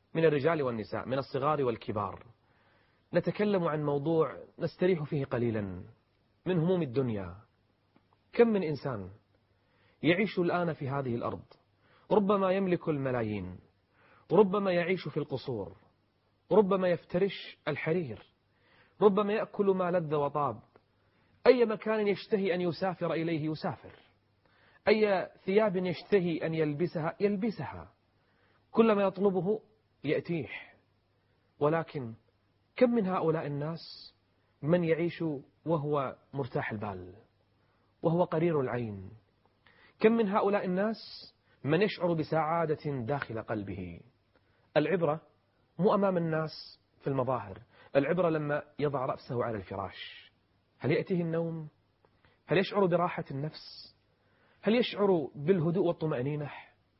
من الرجال والنساء، من الصغار والكبار، نتكلم عن موضوع نستريح فيه قليلا من هموم الدنيا. كم من إنسان يعيش الآن في هذه الأرض، ربما يملك الملايين، ربما يعيش في القصور، ربما يفترش الحرير، ربما يأكل ما لذ وطاب، أي مكان يشتهي أن يسافر إليه يسافر، أي ثياب يشتهي أن يلبسها يلبسها، كلما يطلبه يأتيه. ولكن كم من هؤلاء الناس من يعيش وهو مرتاح البال وهو قرير العين؟ كم من هؤلاء الناس من يشعر بسعادة داخل قلبه؟ العبرة مو أمام الناس في المظاهر، العبرة لما يضع رأسه على الفراش. هل يأتيه النوم؟ هل يشعر براحة النفس؟ هل يشعر بالهدوء والطمأنينة؟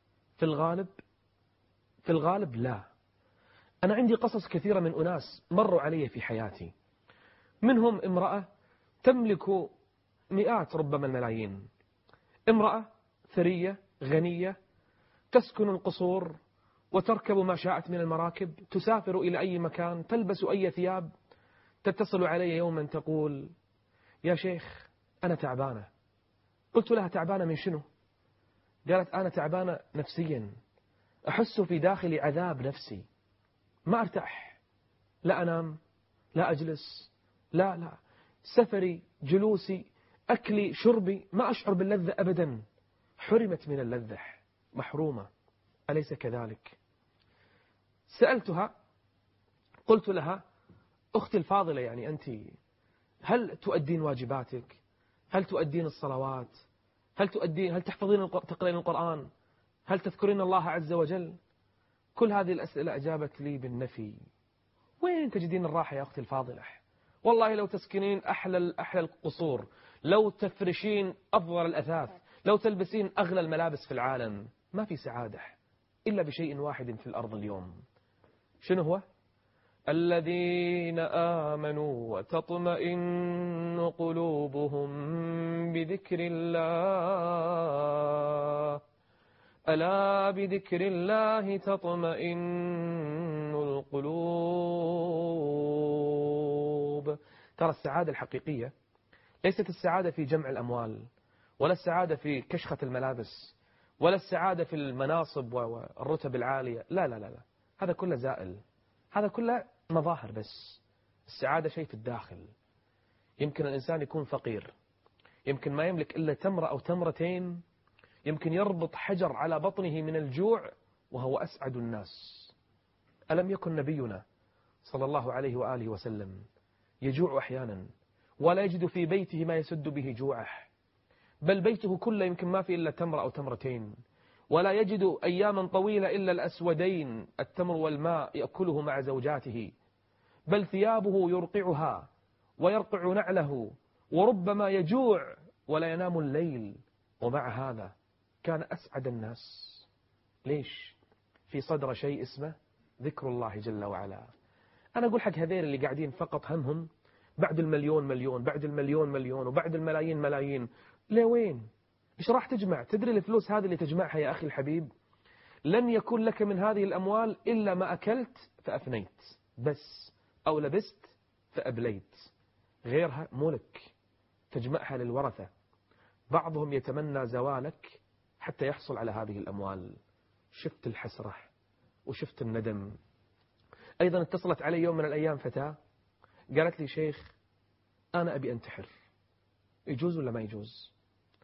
في الغالب لا. أنا عندي قصص كثيرة من أناس مروا علي في حياتي، منهم امرأة تملك مئات ربما الملايين، امرأة ثرية غنية تسكن القصور وتركب ما شاءت من المراكب، تسافر إلى أي مكان، تلبس أي ثياب، تتصل علي يوما تقول: يا شيخ أنا تعبانة. قلت لها: تعبانة من شنو؟ قالت: أنا تعبانة نفسيا، أحس في داخلي عذاب نفسي، ما أرتاح، لا أنام، لا أجلس، لا سفري جلوسي أكلي شربي ما أشعر باللذة أبدا، حرمت من اللذة، محرومة، أليس كذلك؟ سألتها، قلت لها: أختي الفاضلة، يعني أنت هل تؤدين واجباتك؟ هل تؤدين الصلوات؟ هل تقرأين القرآن؟ هل تذكرين الله عز وجل؟ كل هذه الأسئلة أجابت لي بالنفي. وين تجدين الراحة يا أختي الفاضلة؟ والله لو تسكنين أحلى القصور، لو تفرشين أفضل الأثاث، لو تلبسين أغلى الملابس في العالم، ما في سعادة إلا بشيء واحد في الأرض اليوم. شنو هو؟ الذين آمنوا وتطمئن قلوبهم بذكر الله، ألا بذكر الله تطمئن القلوب. ترى السعادة الحقيقية ليست السعادة في جمع الأموال، ولا السعادة في كشخة الملابس، ولا السعادة في المناصب والرتب العالية، لا، هذا كله زائل، هذا كله مظاهر بس. السعادة شيء في الداخل. يمكن الإنسان يكون فقير، يمكن ما يملك إلا تمرة أو تمرتين، يمكن يربط حجر على بطنه من الجوع وهو أسعد الناس. ألم يكن نبينا صلى الله عليه وآله وسلم يجوع أحيانا ولا يجد في بيته ما يسد به جوعه، بل بيته كله يمكن ما في إلا تمرة أو تمرتين، ولا يجد أياما طويلة إلا الأسودين التمر والماء يأكله مع زوجاته، بل ثيابه يرقعها ويرقع نعله، وربما يجوع ولا ينام الليل، ومع هذا كان أسعد الناس. ليش؟ في صدر شيء اسمه ذكر الله جل وعلا. أنا أقول حق هذين اللي قاعدين فقط همهم بعد المليون مليون، بعد المليون مليون، وبعد الملايين ملايين، لوين؟ إيش راح تجمع؟ تدري الفلوس هذه اللي تجمعها يا أخي الحبيب لن يكون لك من هذه الأموال إلا ما أكلت فأفنيت بس، أو لبست فأبليت، غيرها ملك تجمعها للورثة، بعضهم يتمنى زوالك حتى يحصل على هذه الأموال. شفت الحسرة وشفت الندم. أيضا اتصلت علي يوم من الأيام فتاة قالت لي: شيخ أنا أبي أنتحر، يجوز ولا ما يجوز؟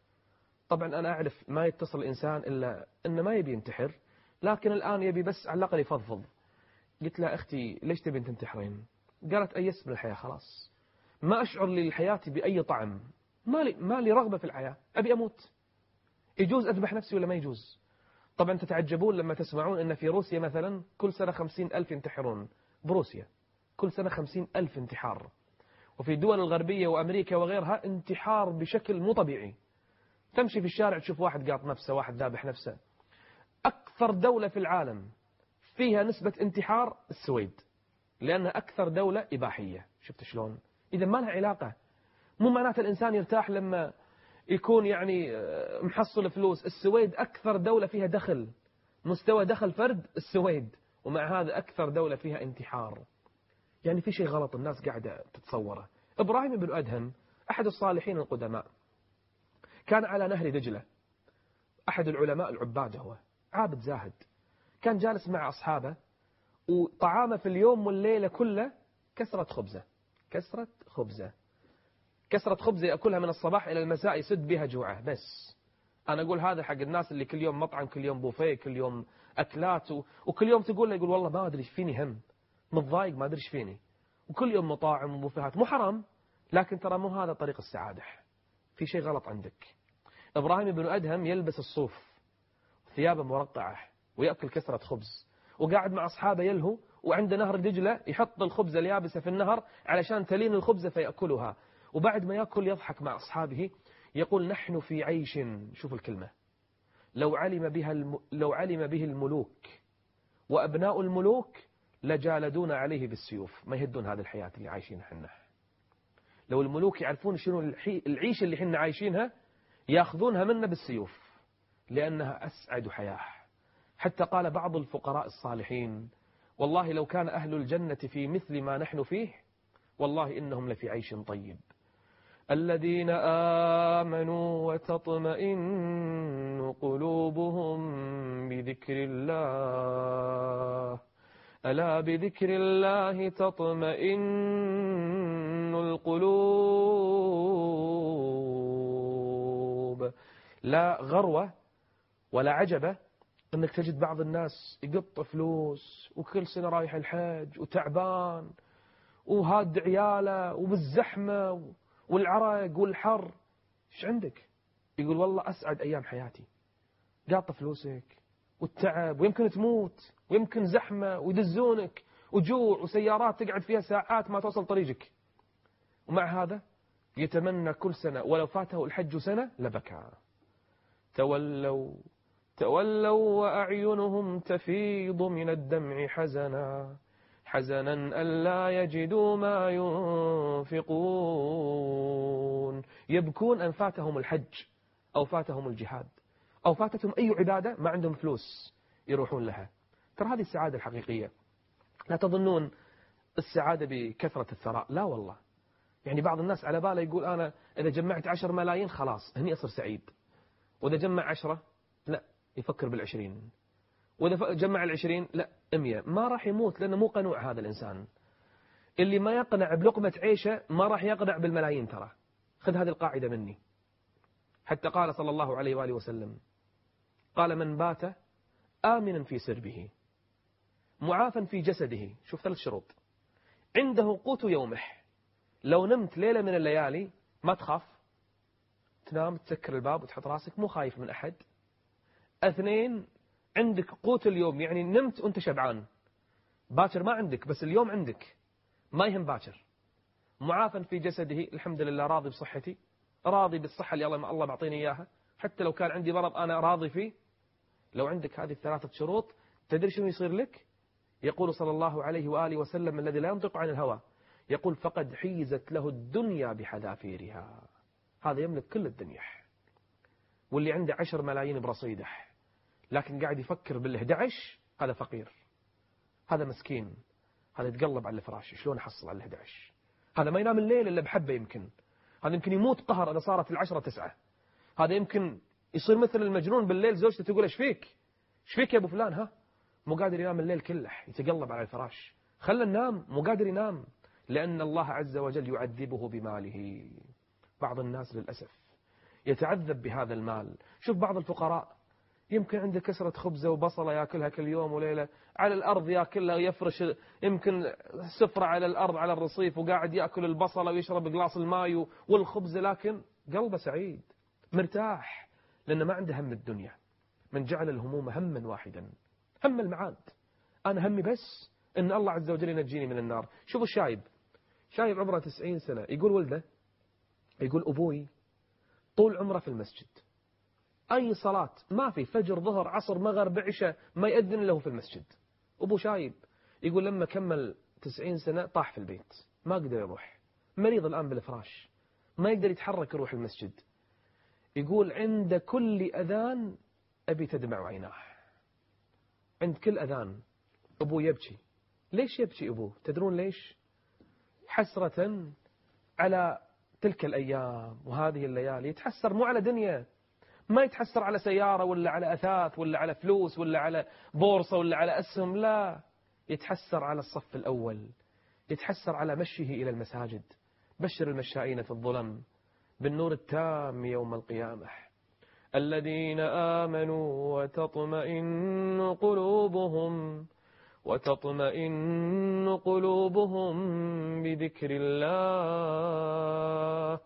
طبعا أنا أعرف ما يتصل الإنسان إلا أنه ما يبي ينتحر، لكن الآن يبي بس على الأقل يفضفض. قلت لها: أختي ليش تبي تنتحرين؟ قالت: أيست من الحياة خلاص، ما أشعر للحياة بأي طعم، ما لي رغبة في الحياة، أبي أموت. يجوز أذبح نفسي ولا ما يجوز؟ طبعا تتعجبون لما تسمعون أن في روسيا مثلا كل سنة 50,000 ينتحرون، بروسيا كل سنة 50,000 انتحار، وفي الدول الغربية وأمريكا وغيرها انتحار بشكل مو طبيعي. تمشي في الشارع تشوف واحد قاط نفسه، واحد ذابح نفسه. أكثر دولة في العالم فيها نسبة انتحار السويد، لأنها أكثر دولة إباحية. شفت شلون؟ إذا ما لها علاقة. مو معناته الإنسان يرتاح لما يكون يعني محصل فلوس. السويد أكثر دولة فيها دخل، مستوى دخل فرد السويد، ومع هذا أكثر دولة فيها انتحار. يعني في شيء غلط الناس قاعدة تتصوره. إبراهيم بن أدهم أحد الصالحين القدماء، كان على نهر دجلة، أحد العلماء العباد، هو عابد زاهد، كان جالس مع أصحابه وطعامه في اليوم والليلة كله كسرة خبزة، كسرة خبزة يأكلها من الصباح إلى المساء يسد بها جوعه. بس أنا أقول هذا حق الناس اللي كل يوم مطعم، كل يوم بوفيه، كل يوم أكلات، وكل يوم تقول له يقول والله ما أدري إيش فيني، هم متضايق ما أدري إيش فيني، وكل يوم مطاعم وبوفيهات. مو حرام، لكن ترى مو هذا طريق السعادة، في شيء غلط عندك. إبراهيم بن أدهم يلبس الصوف، ثيابه مرقعة، ويأكل كسرة خبز، وقاعد مع أصحابه يلهو، وعند نهر دجلة يحط الخبزة اليابسة في النهر علشان تلين الخبزة فيأكلها، وبعد ما يأكل يضحك مع أصحابه يقول نحن في عيش، شوف الكلمة، لو علم به الملوك وأبناء الملوك لجالدون عليه بالسيوف. ما يهدون هذه الحياة اللي عايشينها حنا. لو الملوك يعرفون شنو العيش اللي حنا عايشينها ياخذونها منا بالسيوف، لأنها أسعد حياة. حتى قال بعض الفقراء الصالحين والله لو كان أهل الجنة في مثل ما نحن فيه والله إنهم لفي عيش طيب. الذين آمنوا وتطمئن قلوبهم بذكر الله، ألا بذكر الله تطمئن القلوب. لا غروة ولا عجبة أنك تجد بعض الناس يقط فلوس وكل سنة رايح الحج وتعبان وهاد عياله وبالزحمة والعرق والحر. إيش عندك؟ يقول والله أسعد أيام حياتي، قاطة فلوسك والتعب، ويمكن تموت، ويمكن زحمة ويدزونك وجوع وسيارات تقعد فيها ساعات ما توصل طريقك، ومع هذا يتمنى كل سنة ولو فاته الحج سنة لبكى. تولوا وأعينهم تفيض من الدمع حزنا ألا يجدوا ما ينفقون. يبكون أن فاتهم الحج أو فاتهم الجهاد أو فاتتهم أي عبادة، ما عندهم فلوس يروحون لها. ترى هذه السعادة الحقيقية. لا تظنون السعادة بكثرة الثراء، لا والله. يعني بعض الناس على باله يقول أنا إذا جمعت 10 ملايين خلاص هني أصير سعيد، وإذا جمع 10 لا يفكر بال20، وإذا جمع 20 لا 100. ما راح يموت، لأنه مو قنوع هذا الإنسان. اللي ما يقنع بلقمة عيشه ما راح يقنع بالملايين. ترى خذ هذه القاعدة مني. حتى قال صلى الله عليه وآله وسلم قال من بات آمنا في سربه معافا في جسده، شوف 3 شروط، عنده قوت يومه. لو نمت ليلة من الليالي ما تخاف، تنام تسكر الباب وتحط راسك مو خايف من أحد. 2 عندك قوت اليوم، يعني نمت وانت شبعان، باكر ما عندك بس اليوم عندك، ما يهم باكر. معافا في جسده، الحمد لله راضي بصحتي، راضي بالصحة اللي الله معطيني إياها، حتى لو كان عندي مرض أنا راضي فيه. لو عندك هذه ال3 شروط تدري شنو يصير لك؟ يقول صلى الله عليه وآله وسلم الذي لا ينطق عن الهوى، يقول فقد حيزت له الدنيا بحذافيرها. هذا يملك كل الدنيا. واللي عنده 10 ملايين برصيده لكن قاعد يفكر بال11 هذا فقير، هذا مسكين، هذا يتقلب على الفراش شلون أحصل على ال11. هذا ما ينام الليل إلا بحبة، هذا يمكن يموت قهر إذا صارت 10 9. هذا يمكن يصير مثل المجنون بالليل، زوجته تقول إيش فيك يا أبو فلان، ها مو قادر ينام الليل كله، يتقلب على الفراش، خلنا ننام، مو قادر ينام، لأن الله عز وجل يعذبه بماله. بعض الناس للأسف يتعذب بهذا المال. شوف بعض الفقراء يمكن عنده كسرة خبزة وبصلة يأكلها كل يوم وليلة، على الأرض يأكلها ويفرش يمكن سفرة على الأرض على الرصيف، وقاعد يأكل البصلة ويشرب قلاص الماء والخبز، لكن قلبه سعيد مرتاح، لأنه ما عنده هم الدنيا. من جعل الهموم هما واحدا، هم المعاد. أنا همي بس إن الله عز وجل ينجيني من النار. شوفوا شايب عمره 90 سنة يقول ولده، يقول أبوي طول عمره في المسجد، أي صلاة ما في، فجر ظهر عصر مغرب عشاء ما يأذن له في المسجد. أبو شايب يقول لما كمل 90 سنة طاح في البيت، ما قدر يروح، مريض الآن بالفراش، ما يقدر يتحرك يروح المسجد. يقول عند كل أذان أبي تدمع عيناه، عند كل أذان أبوه يبكي. ليش يبكي أبوه؟ تدرون ليش؟ حسرة على تلك الأيام وهذه الليالي. يتحسر مو على دنيا، ما يتحسر على سيارة ولا على أثاث ولا على فلوس ولا على بورصة ولا على أسهم، لا، يتحسر على الصف الأول، يتحسر على مشيه إلى المساجد. بشر المشائين في الظلم بالنور التام يوم القيامة، الذين آمنوا وتطمئن قلوبهم بذكر الله،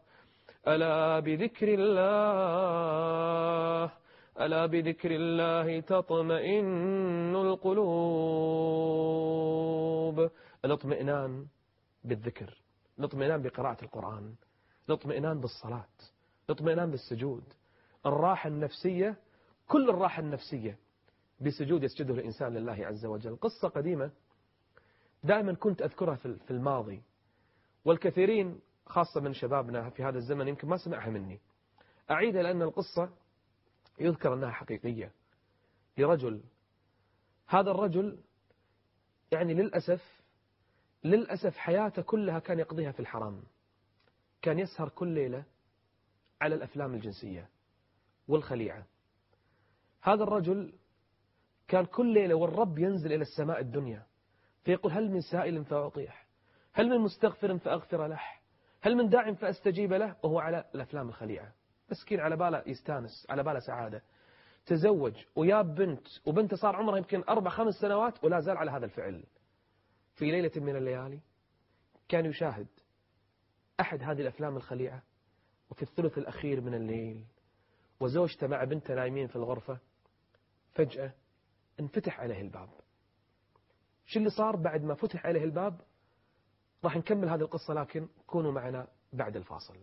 ألا بذكر الله تطمئن القلوب. الاطمئنان بالذكر، الاطمئنان بقراءة القرآن، الاطمئنان بالصلاة، الاطمئنان بالسجود، الراحة النفسية، كل الراحة النفسية بسجود يسجده الإنسان لله عز وجل. قصة قديمة دائما كنت أذكرها في الماضي، والكثيرين خاصة من شبابنا في هذا الزمن يمكن ما سمعها مني. أعيدها لأن القصة يذكر أنها حقيقية لرجل. هذا الرجل يعني للأسف حياته كلها كان يقضيها في الحرام. كان يسهر كل ليلة على الأفلام الجنسية والخليعة. هذا الرجل كان كل ليلة والرب ينزل إلى السماء الدنيا فيقول: هل من سائل فأعطيه، هل من مستغفر فأغفر له، هل من داع فأستجيب له، وهو على الأفلام الخليعة. مسكين على باله يستانس، على باله سعادة. تزوج وياب بنت، وبنته صار عمرها يمكن 4-5 سنوات ولا زال على هذا الفعل. في ليلة من الليالي كان يشاهد أحد هذه الأفلام الخليعة، وفي الثلث الأخير من الليل وزوجته مع بنته نايمين في الغرفة، فجأة انفتح عليه الباب. شو اللي صار بعد ما فتح عليه الباب؟ راح نكمل هذه القصة، لكن كونوا معنا بعد الفاصل.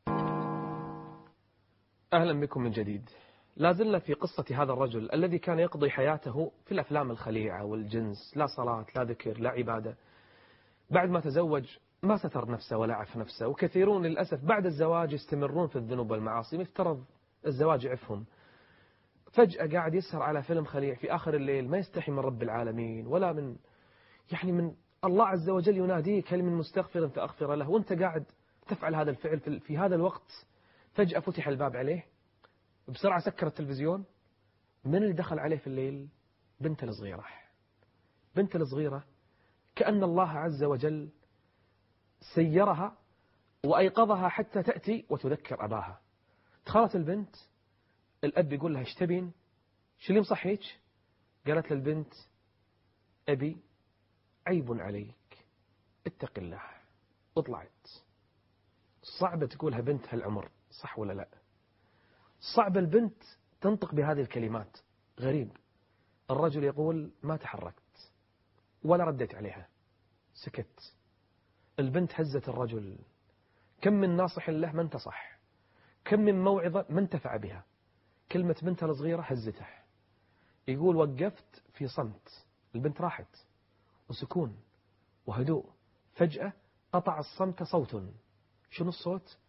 أهلا بكم من جديد. لازلنا في قصة هذا الرجل الذي كان يقضي حياته في الأفلام الخليعة والجنس، لا صلاة لا ذكر لا عبادة. بعد ما تزوج ما ستر نفسه ولا عف نفسه، وكثيرون للأسف بعد الزواج يستمرون في الذنوب والمعاصي، مفترض الزواج يعفهم. فجأة قاعد يسهر على فيلم خليع في آخر الليل، ما يستحي من رب العالمين ولا من الله عز وجل يناديك: هل من مستغفر فأغفر له، وانت قاعد تفعل هذا الفعل في هذا الوقت. فجأة فتح الباب عليه، بسرعة سكر التلفزيون. من اللي دخل عليه في الليل؟ بنته الصغيرة. بنته الصغيرة كأن الله عز وجل سيرها وأيقظها حتى تأتي وتذكر أباها. دخلت البنت، الأب يقول لها: ايش تبين؟ شو اللي مصحيك؟ قالت للبنت: أبي عيب عليك، اتق الله. وطلعت. صعبة تقولها بنت هالعمر، صح ولا لا؟ صعب البنت تنطق بهذه الكلمات. غريب. الرجل يقول: ما تحركت ولا رديت عليها، سكت. البنت هزت الرجل. كم من ناصح له ما انتصح، كم من موعظة ما انتفع بها. كلمة بنتها الصغيرة هزته. يقول: وقفت في صمت. البنت راحت وسكون وهدوء. فجأة قطع الصمت صوت. شنو الصوت؟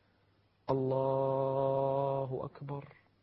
الله أكبر،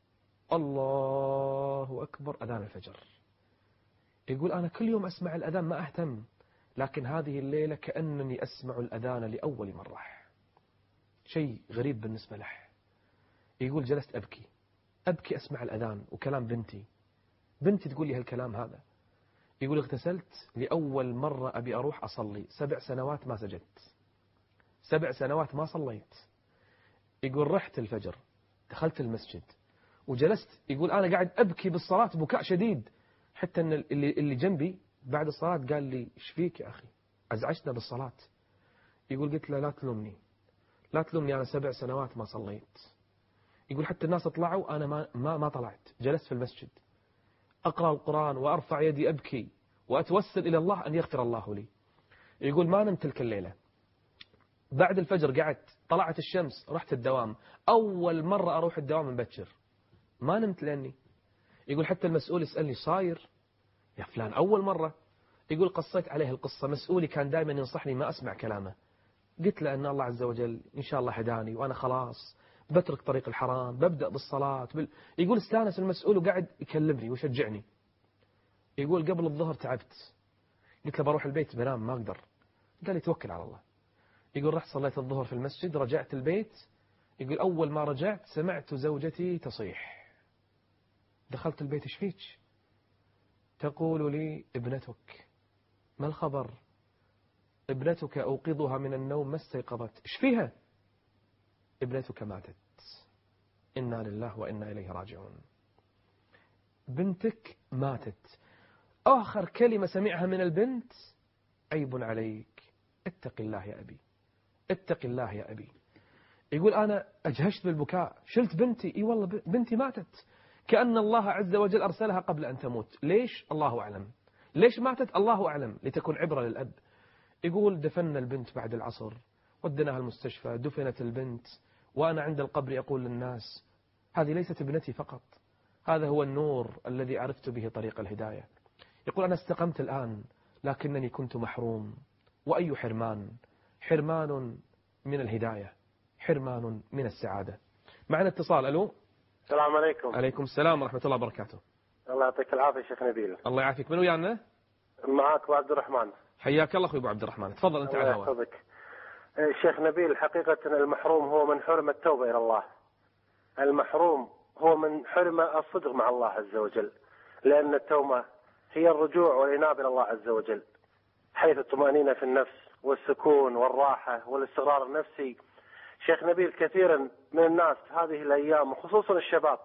الله أكبر، أذان الفجر. يقول: أنا كل يوم أسمع الأذان ما أهتم، لكن هذه الليلة كأنني أسمع الأذان لأول مرة. شيء غريب بالنسبة له. يقول: جلست أبكي أسمع الأذان وكلام بنتي تقول لي هالكلام هذا. يقول: اغتسلت لأول مرة أبي أروح أصلي، 7 سنوات ما سجدت، 7 سنوات ما صليت. يقول: رحت الفجر، دخلت المسجد وجلست. يقول: أنا قاعد أبكي بالصلاة بكاء شديد، حتى أن اللي جنبي بعد الصلاة قال لي: إيش فيك يا أخي، أزعجتنا بالصلاة. يقول: قلت له: لا تلومني، أنا 7 سنوات ما صليت. يقول: حتى الناس طلعوا أنا ما طلعت، جلست في المسجد أقرأ القرآن وأرفع يدي أبكي وأتوسل إلى الله أن يغفر الله لي. يقول: ما نمت تلك الليلة. بعد الفجر قعدت، طلعت الشمس، رحت الدوام. أول مرة أروح الدوام مبكر، ما نمت لأني. يقول: حتى المسؤول يسألني: صاير يا فلان؟ أول مرة. يقول: قصيت عليه القصة. مسؤولي كان دائما ينصحني ما أسمع كلامه. قلت له أن الله عز وجل إن شاء الله هداني، وأنا خلاص بترك طريق الحرام، ببدأ بالصلاة. يقول: استانس المسؤول وقاعد يكلمني ويشجعني. يقول: قبل الظهر تعبت، قلت له بروح البيت بنام ما أقدر. قال لي توكل على الله. يقول رحت صليت الظهر في المسجد، رجعت البيت، يقول أول ما رجعت سمعت زوجتي تصيح. دخلت البيت ايش فيك؟ تقول لي ابنتك. ما الخبر؟ ابنتك أوقظها من النوم ما استيقظت. ايش فيها؟ ابنتك ماتت. إنا لله وإنا إليه راجعون. بنتك ماتت. آخر كلمة سمعها من البنت: عيب عليك، اتق الله يا أبي، اتق الله يا أبي. يقول أنا أجهشت بالبكاء، شلت بنتي. إي والله بنتي ماتت، كأن الله عز وجل أرسلها قبل أن تموت. ليش؟ الله أعلم. ليش ماتت؟ الله أعلم، لتكون عبرة للأب. يقول دفنا البنت بعد العصر، ودناها المستشفى، دفنت البنت، وأنا عند القبر أقول للناس: هذه ليست ابنتي فقط، هذا هو النور الذي عرفت به طريق الهداية. يقول أنا استقمت الآن لكنني كنت محروم. وأي حرمان؟ حرمان من الهداية، حرمان من السعادة. معنا اتصال. ألو. السلام عليكم. عليكم السلام ورحمة الله وبركاته. الله يعطيك العافية شيخ نبيل. الله يعافيك. من ويانا؟ معك أبو عبد الرحمن. حياك الله أخوي أبو عبد الرحمن، تفضل أنت على الهواء. الله يحفظك. شيخ نبيل، حقيقة المحروم هو من حرم التوبة إلى الله. المحروم هو من حرم الصدق مع الله عز وجل، لأن التوبة هي الرجوع والإنابة إلى الله عز وجل، حيث الطمأنينة في النفس والسكون والراحة والاستقرار النفسي. شيخ نبيل، كثيرا من الناس هذه الأيام وخصوصا الشباب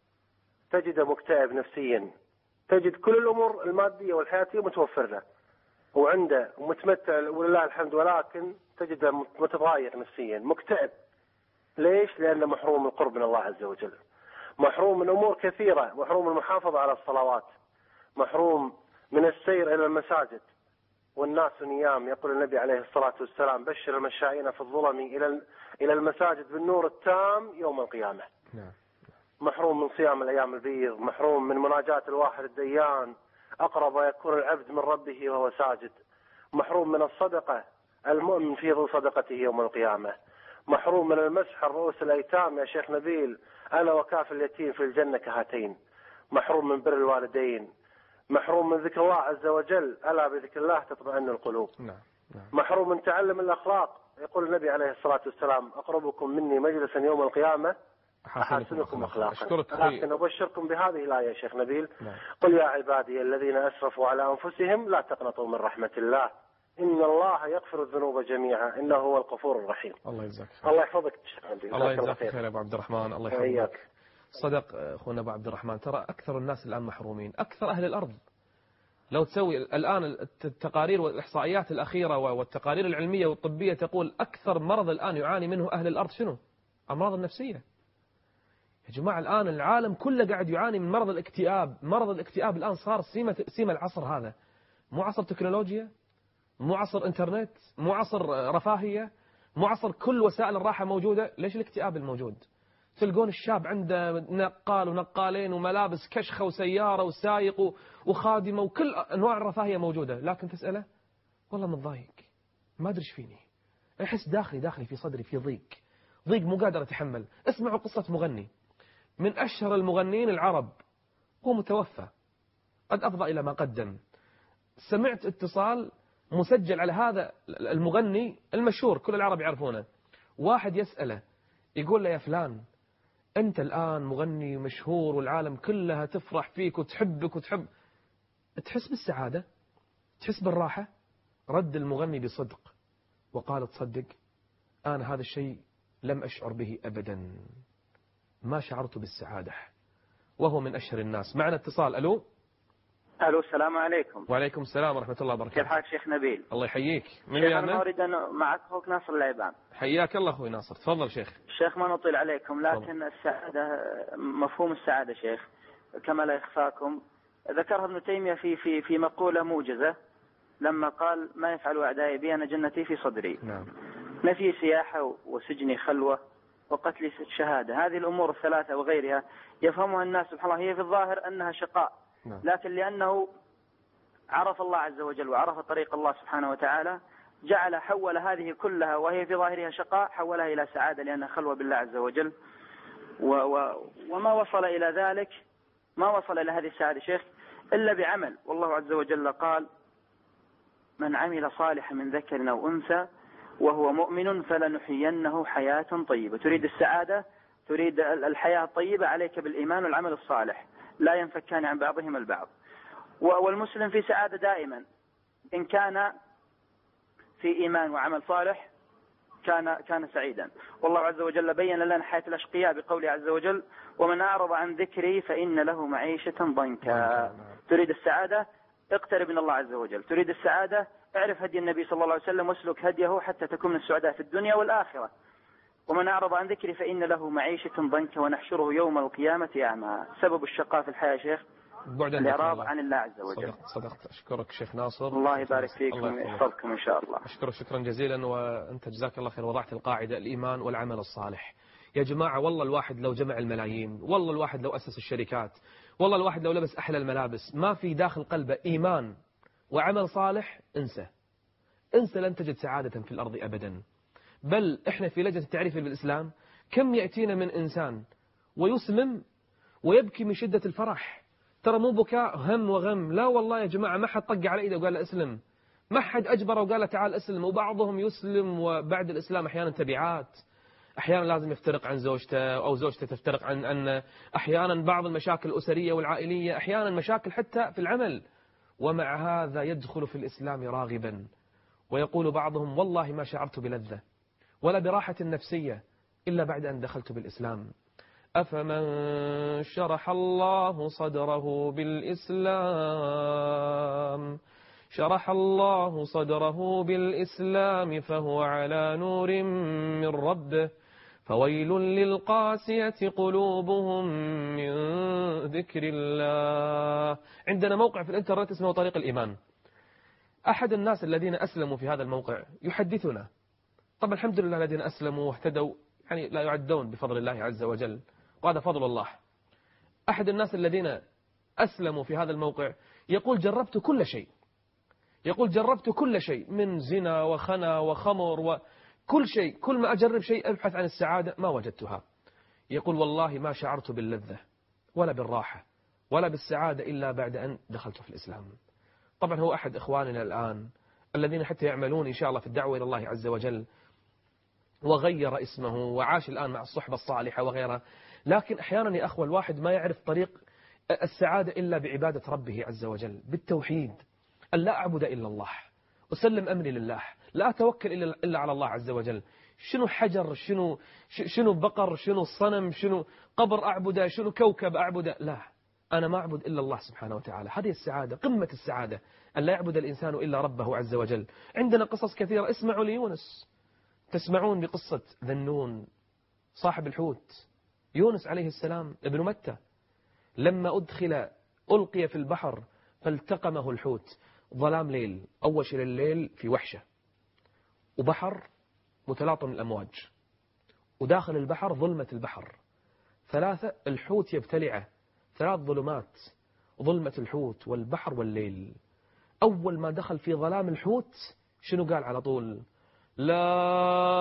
تجد مكتئب نفسيا، تجد كل الأمور المادية والحياتية متوفر له وعنده ومتمتع ولله الحمد، ولكن تجده متضايق نفسيا مكتئب. ليش؟ لأنه محروم من القرب من الله عز وجل، محروم من أمور كثيرة، محروم من المحافظة على الصلوات، محروم من السير إلى المساجد والناس نيام. يقول النبي عليه الصلاة والسلام: بشر المشائين في الظلم إلى المساجد بالنور التام يوم القيامة. محروم من صيام الأيام البيض، محروم من مناجاة الواحد الديان أقرب يكون العبد من ربه وهو ساجد، محروم من الصدقة، المؤمن في ظل صدقته يوم القيامة، محروم من المسح الرؤوس الأيتام يا شيخ نبيل، أنا وكاف اليتيم في الجنة كهاتين، محروم من بر الوالدين، محروم من ذكر الله عز وجل، ألا بذكر الله تطمئن القلوب. محروم من تعلم الأخلاق. يقول النبي عليه الصلاة والسلام: أقربكم مني مجلسا يوم القيامة أحسنكم أخلاقا. لكن أبشركم بهذه الآية يا شيخ نبيل: قل يا عبادي الذين أسرفوا على أنفسهم لا تقنطوا من رحمة الله إن الله يغفر الذنوب جميعا إنه هو الغفور الرحيم. الله يجزاك. الله يحفظك. الله يجزاك خير يا أبو عبد الرحمن. الله يحفظك. صدق أخونا أبو عبد الرحمن، ترى أكثر الناس الآن محرومين، أكثر أهل الأرض. لو تسوي الآن التقارير والإحصائيات الأخيرة والتقارير العلمية والطبية تقول أكثر مرض الآن يعاني منه أهل الأرض شنو؟ أمراض النفسية. يا جماعة الآن العالم كله قاعد يعاني من مرض الاكتئاب. مرض الاكتئاب الآن صار سيمة العصر هذا. مو عصر تكنولوجيا، مو عصر انترنت، مو عصر رفاهية، مو عصر كل وسائل الراحة موجودة. ليش الاكتئاب الموجود؟ تلقون الشاب عنده نقال ونقالين وملابس كشخة وسيارة وسايق وخادمة وكل أنواع الرفاهية موجودة، لكن تسأله والله متضايق، ما أدري ايش فيني، أحس داخلي في صدري في ضيق مو قادر أتحمل. اسمعوا قصة مغني من أشهر المغنيين العرب، هو متوفى قد أفضى إلى ما قدم. سمعت اتصال مسجل على هذا المغني المشهور كل العرب يعرفونه، واحد يسأله يقول له: يا فلان أنت الآن مغني مشهور والعالم كلها تفرح فيك وتحبك تحس بالسعادة؟ تحس بالراحة؟ رد المغني بصدق وقال: تصدق أنا هذا الشيء لم أشعر به أبدا، ما شعرت بالسعادة. وهو من أشهر الناس. معنا اتصال. ألو. السلام عليكم. وعليكم السلام ورحمة الله وبركاته. كيف حالك شيخ نبيل؟ الله يحييك. من شيخ أنا أريد أن معك أخوك ناصر العيبان. حياك الله أخوي ناصر، تفضل شيخ. شيخ ما نطيل عليكم، لكن السعادة، مفهوم السعادة شيخ كما لا يخفاكم ذكرها ابن تيمية في مقولة موجزة لما قال: ما يفعل أعدائي بي أنا جنتي في صدري. نعم. نفي سياحة وسجني خلوة وقتل شهادة. هذه الأمور الثلاثة وغيرها يفهمها الناس سبحان الله هي في الظاهر أنها شقاء، لكن لأنه عرف الله عز وجل وعرف طريق الله سبحانه وتعالى حول هذه كلها وهي في ظاهرها شقاء حولها إلى سعادة لأنها خلوة بالله عز وجل. وما وصل إلى ذلك، ما وصل إلى هذه السعادة شيخ إلا بعمل. والله عز وجل قال: من عمل صالحا من ذكر أو أنثى وهو مؤمن فلنحيينه حياة طيبة. تريد السعادة، تريد الحياة الطيبة، عليك بالإيمان والعمل الصالح، لا ينفكان عن بعضهما البعض. والمسلم في سعادة دائما، إن كان في إيمان وعمل صالح كان سعيدا. والله عز وجل بين لنا حياة الأشقياء بقوله عز وجل: ومن أعرض عن ذكري فإن له معيشة ضنكا. تريد السعادة، اقترب من الله عز وجل. تريد السعادة، اعرف هدي النبي صلى الله عليه وسلم واسلك هديه حتى تكون من السعداء في الدنيا والآخرة. ومن أعرض عن ذكري فإن له معيشة ضنكا ونحشره يوم القيامة أعمى. سبب الشقاء في الحياة شيخ الإعراض عن الله عز وجل. صدقت. أشكرك شيخ ناصر، الله يبارك فيكم ويحفظكم إن شاء الله. أشكرك شكرا جزيلا، وأنت جزاك الله خير وضعت القاعدة: الإيمان والعمل الصالح. يا جماعة والله الواحد لو جمع الملايين، والله الواحد لو أسس الشركات، والله الواحد لو لبس أحلى الملابس، ما في داخل قلبه إيمان وعمل صالح، انسى لن تجد سعادة في الأرض أبدا. بل إحنا في لجنة التعريف بالإسلام كم يأتينا من إنسان ويسلم ويبكي من شدة الفرح. ترى مو بكاء هم وغم، لا والله يا جماعة، ما حد طق على إيده وقال له اسلم، ما حد أجبره وقال له تعال اسلم. وبعضهم يسلم وبعد الإسلام أحيانا تبعات، أحيانا لازم يفترق عن زوجته أو زوجته تفترق عن أحيانا بعض المشاكل الأسرية والعائلية، أحيانا مشاكل حتى في العمل، ومع هذا يدخل في الإسلام راغبا. ويقول بعضهم: والله ما شعرت بلذة ولا براحة نفسية إلا بعد أن دخلت بالإسلام. أفمن شرح الله صدره بالإسلام فهو على نور من ربه فويل للقاسية قلوبهم من ذكر الله. عندنا موقع في الإنترنت اسمه طريق الإيمان. أحد الناس الذين أسلموا في هذا الموقع يحدثنا، طبعا الحمد لله الذين أسلموا واهتدوا يعني لا يعدون بفضل الله عز وجل، وهذا فضل الله. أحد الناس الذين أسلموا في هذا الموقع يقول: جربت كل شيء من زنا وخنا وخمر وكل شيء، كل ما أجرب شيء أبحث عن السعادة ما وجدتها. يقول: والله ما شعرت باللذة ولا بالراحة ولا بالسعادة إلا بعد أن دخلت في الإسلام. طبعا هو أحد إخواننا الآن الذين حتى يعملون إن شاء الله في الدعوة إلى الله عز وجل، وغير اسمه وعاش الآن مع الصحبة الصالحة وغيرها. لكن أحيانا يا أخوة الواحد ما يعرف طريق السعادة إلا بعبادة ربه عز وجل، بالتوحيد، أن لا أعبد إلا الله، أسلم أمري لله، لا أتوكل إلا على الله عز وجل. شنو حجر، شنو بقر، شنو صنم، شنو قبر أعبده، شنو كوكب أعبده، لا، أنا ما أعبد إلا الله سبحانه وتعالى. هذه السعادة، قمة السعادة، أن لا يعبد الإنسان إلا ربه عز وجل. عندنا قصص كثيرة. اسمعوا ليونس، تسمعون بقصة ذنون صاحب الحوت، يونس عليه السلام ابن متى، لما ألقي في البحر فالتقمه الحوت. ظلام ليل، أول شيء الليل في وحشة، وبحر متلاطم الأمواج، وداخل البحر ظلمة البحر، الحوت يبتلعه، 3 ظلمات: ظلمة الحوت والبحر والليل. أول ما دخل في ظلام الحوت شنو قال على طول؟ لا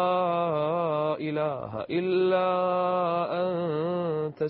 إله إلا أنت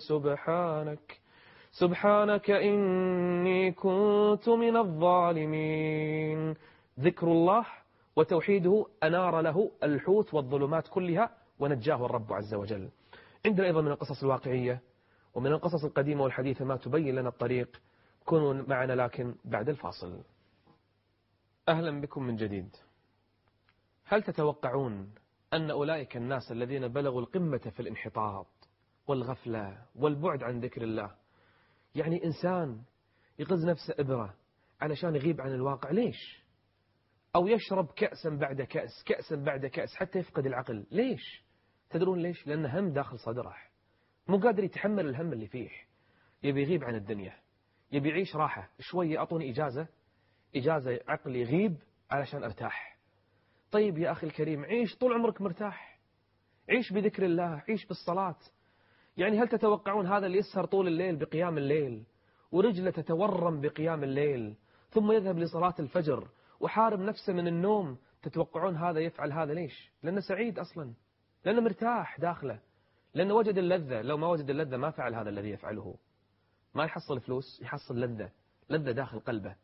سبحانك إني كنت من الظالمين. ذكر الله وتوحيده أنار له الحوت والظلمات كلها ونجاه الرب عز وجل. عندنا أيضا من القصص الواقعية ومن القصص القديمة والحديثة ما تبين لنا الطريق. كونوا معنا لكن بعد الفاصل. أهلا بكم من جديد. هل تتوقعون أن أولئك الناس الذين بلغوا القمة في الانحطاط والغفلة والبعد عن ذكر الله، يعني إنسان يغز نفسه إبرة علشان يغيب عن الواقع، ليش؟ أو يشرب كأسا بعد كأس، كأسا بعد كأس، حتى يفقد العقل، ليش؟ تدرون ليش؟ لأن هم داخل صدره، مو قادر يتحمل الهم اللي فيه، يبي يغيب عن الدنيا، يبي يعيش راحة شوية. أعطوني إجازة عقل يغيب علشان أرتاح. طيب يا أخي الكريم، عيش طول عمرك مرتاح، عيش بذكر الله، عيش بالصلاة. يعني هل تتوقعون هذا اللي يسهر طول الليل بقيام الليل ورجله تتورم بقيام الليل ثم يذهب لصلاة الفجر وحارم نفسه من النوم، تتوقعون هذا يفعل هذا ليش؟ لأنه سعيد أصلا، لأنه مرتاح داخله، لأنه وجد اللذة. لو ما وجد اللذة ما فعل هذا الذي يفعله. ما يحصل فلوس، يحصل لذة داخل قلبه.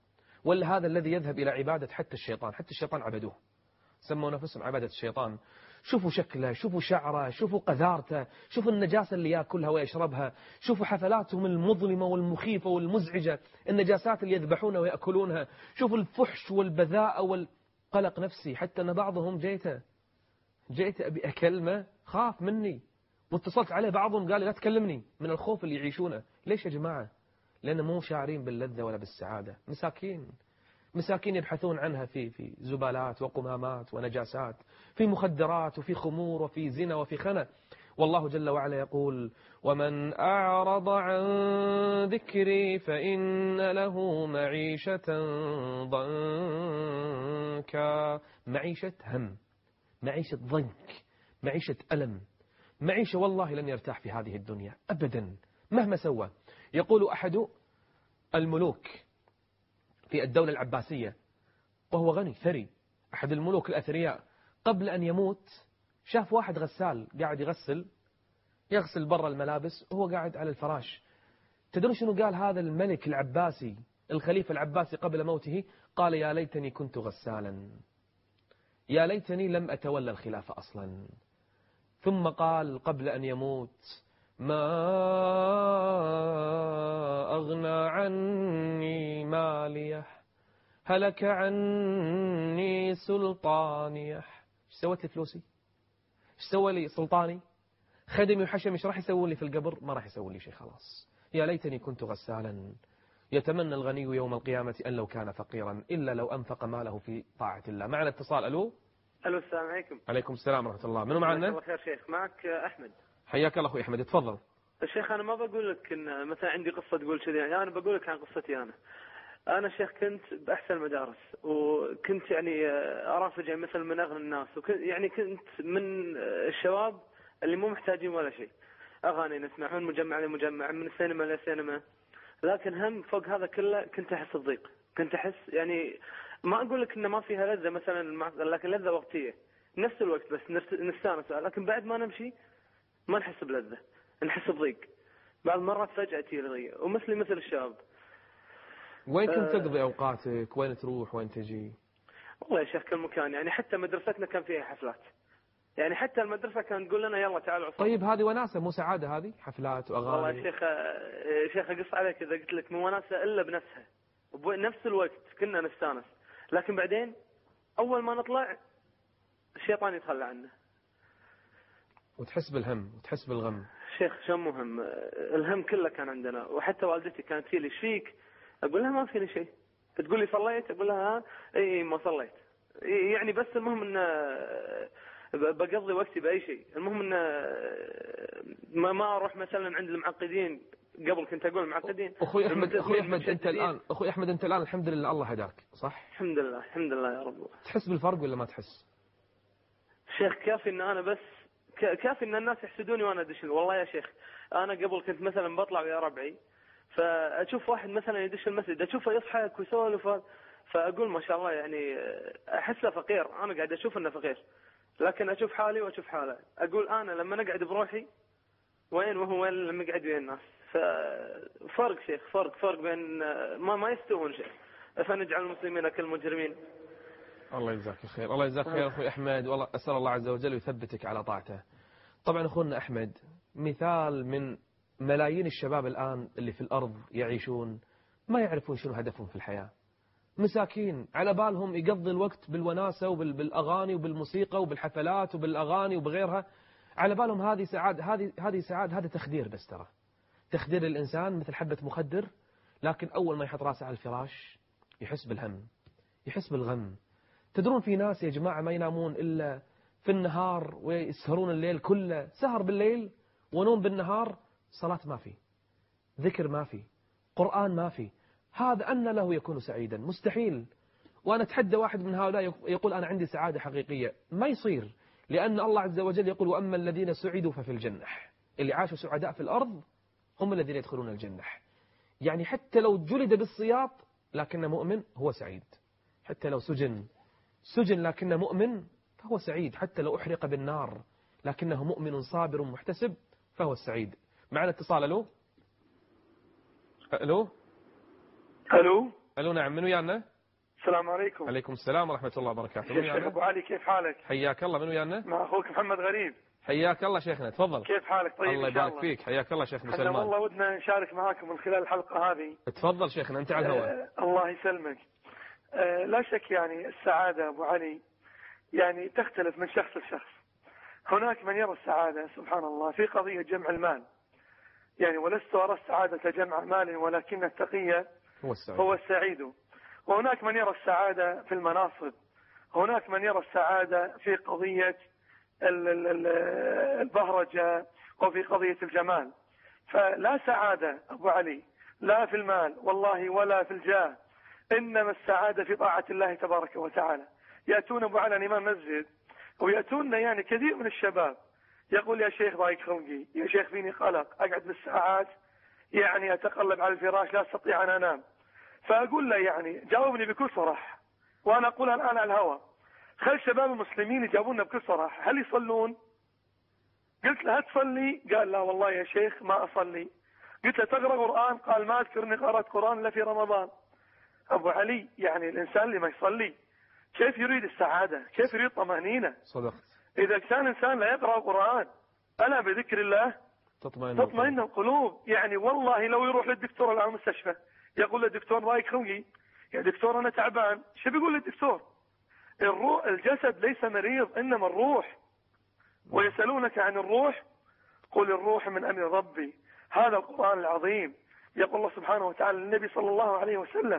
ولا هذا الذي يذهب إلى عبادة حتى الشيطان؟ حتى الشيطان عبدوه، سموا نفسهم عبادة الشيطان. شوفوا شكله، شوفوا شعره، شوفوا قذارته، شوفوا النجاسة اللي يأكلها ويشربها، شوفوا حفلاتهم المظلمة والمخيفة والمزعجة، النجاسات اللي يذبحونها ويأكلونها، شوفوا الفحش والبذاءة والقلق نفسي. حتى أن بعضهم جئت أبي أكلمه خاف مني، واتصلت عليه بعضهم قال لي لا تكلمني من الخوف اللي يعيشونه. ليش يا جماعة؟ لأنه مو شاعرين باللذة ولا بالسعادة. مساكين يبحثون عنها في زبالات وقمامات ونجاسات، في مخدرات وفي خمور وفي زنا وفي خنا. والله جل وعلا يقول: ومن أعرض عن ذكري فإن له معيشة ضنكا. معيشة هم، معيشة ضنك، معيشة ألم، معيشة والله لن يرتاح في هذه الدنيا أبدا مهما سوى. يقول أحد الملوك في الدولة العباسية وهو غني ثري، أحد الملوك الأثرياء، قبل أن يموت شاف واحد غسال قاعد يغسل برا الملابس وهو قاعد على الفراش. تدرون شنو قال هذا الملك العباسي الخليفة العباسي قبل موته؟ قال: يا ليتني كنت غسالا، يا ليتني لم أتولى الخلافة أصلا. ثم قال قبل أن يموت: ما أغنى عني ماليه، هلك عني سلطانيه. ايش سوت لي فلوسي؟ ايش سوى لي سلطاني؟ خدمي وحشمي ايش راح يسوون لي في القبر؟ ما راح يسوون لي شيء خلاص. يا ليتني كنت غسالا. يتمنى الغني يوم القيامة أن لو كان فقيرا إلا لو أنفق ماله في طاعة الله. معنا اتصال. ألو. السلام عليكم. عليكم السلام ورحمة الله. منو معنا؟ الله خير شيخ. معك أحمد. حياك الله أخوي أحمد، اتفضل. الشيخ أنا ما بقول لك إن مثلا عندي قصة تقول كذي، يعني أنا بقول لك عن قصتي أنا شيخ كنت بأحسن المدارس، وكنت يعني أرافق يعني مثل من أغنى الناس، وكنت يعني كنت من الشباب اللي مو محتاجين ولا شيء، أغاني نسمعون مجمع لمجمع، من السينما لسينما. لكن هم فوق هذا كله كنت أحس بضيق، كنت أحس يعني ما أقول لك إنه ما فيها لذة مثلا، لكن لذة وقتية نفس الوقت، بس نستانس، لكن بعد ما نمشي ما نحس بلذة، نحس بضيق. بعض المرات فجأة تيجي ومثلي مثل الشباب. وين كنت تقضي أوقاتك؟ وين تروح وين تجي؟ والله يا شيخ كل مكان، يعني حتى مدرستنا كان فيها حفلات، يعني حتى المدرسة كانت تقول لنا يلا تعالوا عصام. طيب هذه وناسة مو سعادة؟ هذه حفلات وأغاني. والله يا شيخ أقص عليك إذا قلت لك مو وناسة إلا بنفسها، وبنفس الوقت كنا نستانس، لكن بعدين أول ما نطلع الشيطان يتخلى عنه، وتحس بالهم وتحس بالغم. شيخ شو مهم، الهم كله كان عندنا. وحتى والدتي كانت تقول لي ايش فيك؟ اقول لها ما فيني شيء. تقول لي صليت؟ اقول لها اي ما صليت. يعني بس المهم ان بقضي وقتي باي شيء، المهم ان ما اروح مثلا عند المعقدين. قبل كنت اقول المعقدين. اخوي احمد انت الان الحمد لله الله هداك، صح؟ الحمد لله يا رب. تحس بالفرق ولا ما تحس؟ شيخ كافي ان انا بس كافي ان الناس يحسدوني وانا ادش. والله يا شيخ انا قبل كنت مثلا بطلع ويا ربعي، فاشوف واحد مثلا يدش المسجد اشوفه يضحك ويسولف، فاقول ما شاء الله، يعني احسه فقير، انا قاعد اشوف انه فقير، لكن اشوف حالي واشوف حاله، اقول انا لما نقعد بروحي وين وهو وين لما يقعد ويا الناس. ففرق شيخ، فرق بين ما يستوون شيء، فنجعل المسلمين كالمجرمين. الله يجزاك خير. الله يجزاك خير اخوي احمد، والله اسال الله عز وجل يثبتك على طاعته. طبعا اخونا احمد مثال من ملايين الشباب الان اللي في الارض يعيشون ما يعرفون شنو هدفهم في الحياه، مساكين على بالهم يقضي الوقت بالوناسه وبالاغاني وبالموسيقى وبالحفلات وبالاغاني وبغيرها، على بالهم هذه سعاده، هذه سعاده، هذا تخدير بس، ترى تخدير الانسان مثل حبه مخدر. لكن اول ما يحط راسه على الفراش يحس بالهم، يحس بالغم. تدرون في ناس يا جماعة ما ينامون إلا في النهار ويسهرون الليل كله، سهر بالليل ونوم بالنهار، صلاة ما في، ذكر ما في، قرآن ما في. هذا أن له يكون سعيدا؟ مستحيل. وأنا أتحدى واحد من هؤلاء يقول أنا عندي سعادة حقيقية، ما يصير، لأن الله عز وجل يقول وأما الذين سعدوا ففي الجنة. اللي عاشوا سعداء في الأرض هم الذين يدخلون الجنة. يعني حتى لو جلد بالسياط لكنه مؤمن هو سعيد، حتى لو سجن لكنه مؤمن فهو سعيد، حتى لو أحرق بالنار لكنه مؤمن صابر محتسب فهو السعيد. معنا اتصال. ألو. نعم، منو يانا؟ السلام عليكم. عليكم السلام ورحمة الله وبركاته. شيخ أبو علي كيف حالك؟ حياك الله. من ويانا؟ مع أخوك محمد غريب. حياك الله شيخنا، تفضل. كيف حالك؟ طيب الله إن شاء يبارك فيك. حياك الله شيخ أبو احنا سلمان. والله ودنا نشارك معاكم من خلال الحلقة هذه. تفضل شيخنا، أنت على الهواء. الله يسلمك. لا شك يعني السعادة أبو علي يعني تختلف من شخص لشخص. هناك من يرى السعادة سبحان الله في قضية جمع المال، يعني ولست أرى السعادة جمع مال ولكن التقي هو السعيد. وهناك من يرى السعادة في المناصب، هناك من يرى السعادة في قضية البهرجة وفي قضية الجمال. فلا سعادة أبو علي لا في المال والله ولا في الجاه، إنما السعادة في طاعة الله تبارك وتعالى. يأتون أبو علي الإمام مسجد ويأتون يعني كثير من الشباب يقول يا شيخ ضايق خلقي، يا شيخ فيني قلق، أقعد بالساعات يعني أتقلب على الفراش لا أستطيع أن أنام. فأقول له يعني جاوبني بكل صراحة، وأنا أقولها الآن على الهواء، خل شباب المسلمين يجاوبونا بكل صراحة، هل يصلون؟ قلت له هتصلي؟ قال لا والله يا شيخ ما أصلي. قلت له تقرأ قرآن؟ قال ما أذكر إني قرأت قرآن إلا في رمضان. أبو علي يعني الإنسان اللي ما يصلي كيف يريد السعادة؟ كيف يريد طمأنينة؟ صدقت. إذا كان إنسان لا يقرأ قرآن ألا بذكر الله تطمئن القلوب. يعني والله لو يروح للدكتور الآن المستشفى يقول للدكتور ضايق خلقي، يا دكتور أنا تعبان، شو بيقول للدكتور؟ الجسد ليس مريض إنما الروح. ويسألونك عن الروح قل الروح من أمر ربي. هذا القرآن العظيم يقول الله سبحانه وتعالى للنبي صلى الله عليه وسلم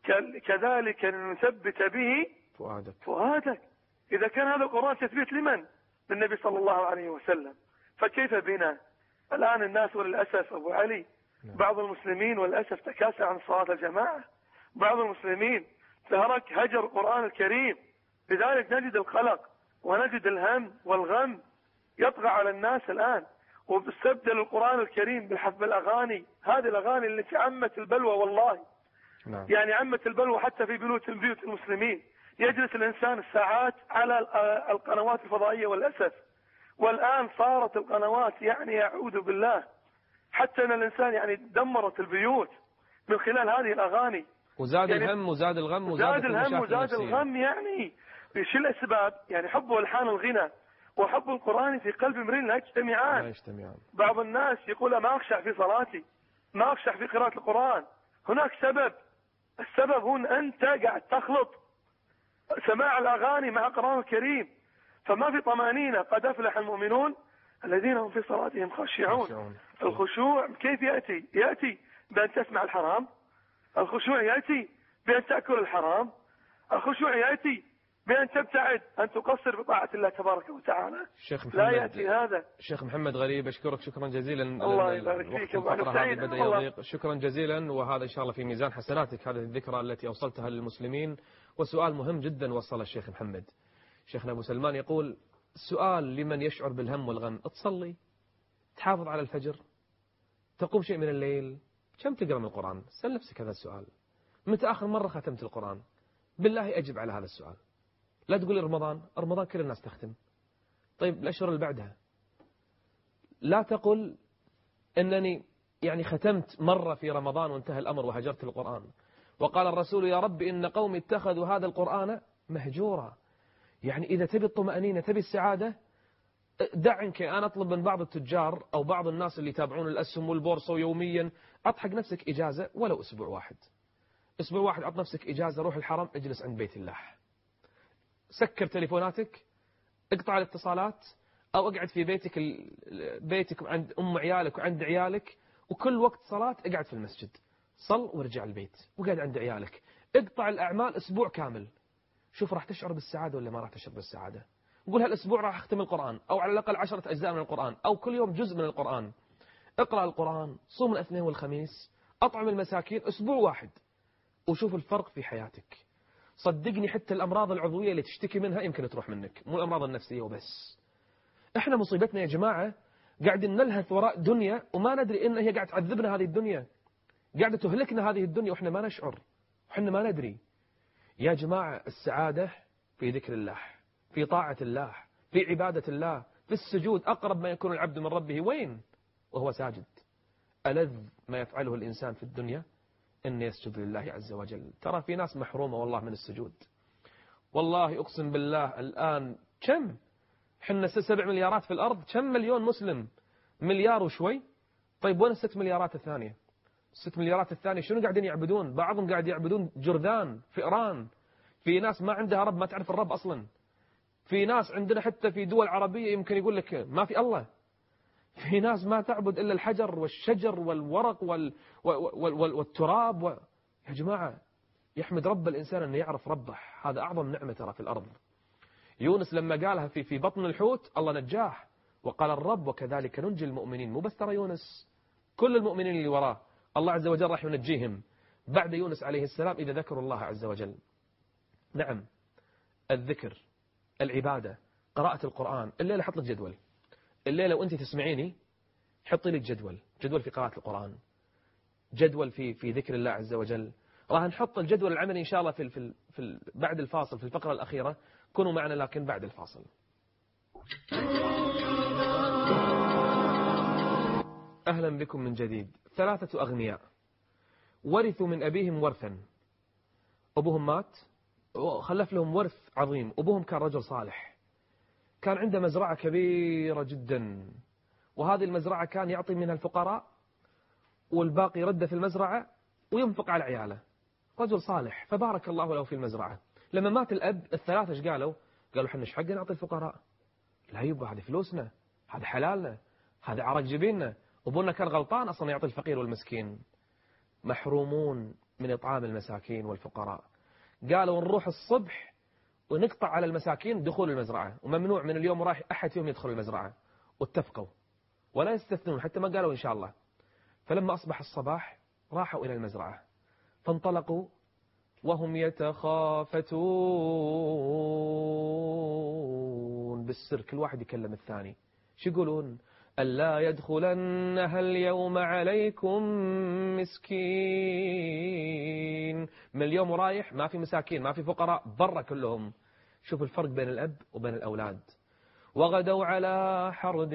كذلك نثبت به فؤادك. إذا كان هذا القرآن تثبيت لمن؟ للنبي صلى الله عليه وسلم، فكيف بنا الآن؟ الناس وللأسف أبو علي بعض المسلمين والأسف تكاسل عن صلاة الجماعة، بعض المسلمين ترك هجر القرآن الكريم، لذلك نجد القلق ونجد الهم والغم يطغى على الناس الآن، وبستبدل القرآن الكريم بالأغاني. هذه الأغاني التي عمت البلوى والله. يعني عمت البلوى حتى في بيوت المسلمين. يجلس الإنسان الساعات على القنوات الفضائية والأسف. والآن صارت القنوات يعني يعوذ بالله حتى أن الإنسان يعني دمرت البيوت من خلال هذه الأغاني. وزاد يعني الهم وزاد الغم وزاد الهم وزاد الغم. يعني شو الأسباب؟ يعني حب والحان الغنى وحب القرآن في قلب امرئ لا يجتمعان. بعض الناس يقول ما أخشع في صلاتي، ما أخشع في قراءة القرآن. هناك سبب، السبب هو أنت قاعد تخلط سماع الأغاني مع القرآن الكريم، فما في طمأنينة. قد أفلح المؤمنون الذين هم في صلاتهم خاشعون. الخشوع كيف يأتي؟ يأتي بأن تسمع الحرام، الخشوع يأتي بأن تأكل الحرام، الخشوع يأتي بأن تبتعد، أن تقصر بطاعة الله تبارك وتعالى. لا يأتي هذا. شيخ محمد غريب أشكرك شكرا جزيلا. الله يبارك فيك أبو علي. شكرا جزيلا، وهذا إن شاء الله في ميزان حسناتك هذه الذكرى التي أوصلتها للمسلمين. وسؤال مهم جدا وصل الشيخ محمد. شيخنا أبو سلمان يقول السؤال لمن يشعر بالهم والغم: تصلي؟ تحافظ على الفجر؟ تقوم شيء من الليل؟ كم تقرأ من القرآن؟ سأل نفسك هذا السؤال. متى آخر مرة ختمت القرآن؟ بالله أجب على هذا السؤال. لا تقول لي رمضان كل الناس تختم. طيب الأشهر اللي بعدها؟ لا تقل أنني يعني ختمت مرة في رمضان وانتهى الأمر وهجرت القرآن. وقال الرسول يا رب إن قوم اتخذوا هذا القرآن مهجورا. يعني إذا تبي الطمأنينة تبي السعادة دعنك أنا أطلب من بعض التجار أو بعض الناس اللي يتابعون الأسهم والبورصة يوميا أضحك نفسك إجازة ولو أسبوع واحد. أسبوع واحد أعط نفسك إجازة، روح الحرم اجلس عند بيت الله، سكر تليفوناتك، اقطع الاتصالات، أو اقعد في بيتك عند أم عيالك وعند عيالك، وكل وقت صلاة اقعد في المسجد، صل وارجع البيت وقعد عند عيالك، اقطع الأعمال أسبوع كامل. شوف راح تشعر بالسعادة ولا ما راح تشعر بالسعادة. قول هالأسبوع راح أختم القرآن، أو على الأقل 10 أجزاء من القرآن، أو كل يوم جزء من القرآن. اقرأ القرآن، صوم الاثنين والخميس، أطعم المساكين، أسبوع واحد، وشوف الفرق في حياتك. صدقني حتى الأمراض العضوية اللي تشتكي منها يمكن تروح منك، مو الأمراض النفسية وبس. احنا مصيبتنا يا جماعة قاعدين نلهث وراء دنيا وما ندري إن هي قاعد تعذبنا. هذه الدنيا قاعدة تهلكنا، هذه الدنيا وإحنا ما نشعر وإحنا ما ندري. يا جماعة السعادة في ذكر الله، في طاعة الله، في عبادة الله، في السجود. أقرب ما يكون العبد من ربه وين؟ وهو ساجد. ألذ ما يفعله الإنسان في الدنيا أن يسجد لله عز وجل. ترى في ناس محرومة والله من السجود. والله أقسم بالله الآن كم حنا 7 مليارات في الأرض، كم مليون مسلم؟ مليار وشوي. طيب وين 6 مليارات الثانية؟ 6 مليارات الثانية شنو قاعدين يعبدون؟ بعضهم قاعد يعبدون جرذان، فئران. في ناس ما عندها رب، ما تعرف الرب أصلا. في ناس عندنا حتى في دول عربية يمكن يقول لك ما في الله. في ناس ما تعبد إلا الحجر والشجر والورق والتراب يا جماعة يحمد رب الإنسان أن يعرف ربه، هذا أعظم نعمة ترى في الأرض. يونس لما قالها في بطن الحوت الله نجاه، وقال الرب وكذلك ننجي المؤمنين. مو بس ترى يونس، كل المؤمنين اللي وراه الله عز وجل راح ينجيهم بعد يونس عليه السلام إذا ذكروا الله عز وجل. نعم، الذكر، العبادة، قراءة القرآن. الليلة حط لك جدول، الليلة وأنت تسمعيني حطي لك جدول في قراءة القرآن، جدول في ذكر الله عز وجل. راح نحط الجدول العملي إن شاء الله في بعد الفاصل في الفقرة الأخيرة. كونوا معنا لكن بعد الفاصل. أهلا بكم من جديد. 3 أغنياء ورثوا من أبيهم ورثا. أبوهم مات وخلف لهم ورث عظيم. أبوهم كان رجل صالح، كان عنده مزرعة كبيرة جدا، وهذه المزرعة كان يعطي منها الفقراء والباقي يرده في المزرعة وينفق على عياله. رجل صالح فبارك الله له في المزرعة. لما مات الأب الثلاثة ايش قالوا؟ قالوا حنا ايش حقنا نعطي الفقراء؟ لا يبا هذه فلوسنا، هذا حلالنا، هذا عرق جبيننا. أبونا كان غلطان أصلا يعطي الفقير والمسكين. محرومون من إطعام المساكين والفقراء. قالوا نروح الصبح ونقطع على المساكين دخول المزرعة، وممنوع من اليوم ورايح أحد فيهم يدخل المزرعة. واتفقوا ولا يستثنون، حتى ما قالوا إن شاء الله. فلما أصبح الصباح راحوا إلى المزرعة، فانطلقوا وهم يتخافتون بالسر، كل واحد يكلم الثاني. شو يقولون؟ ألا يدخلنها اليوم عليكم مسكين. من اليوم رايح ما في مساكين، ما في فقراء، برا كلهم. شوف الفرق بين الأب وبين الأولاد. وغدوا على حرد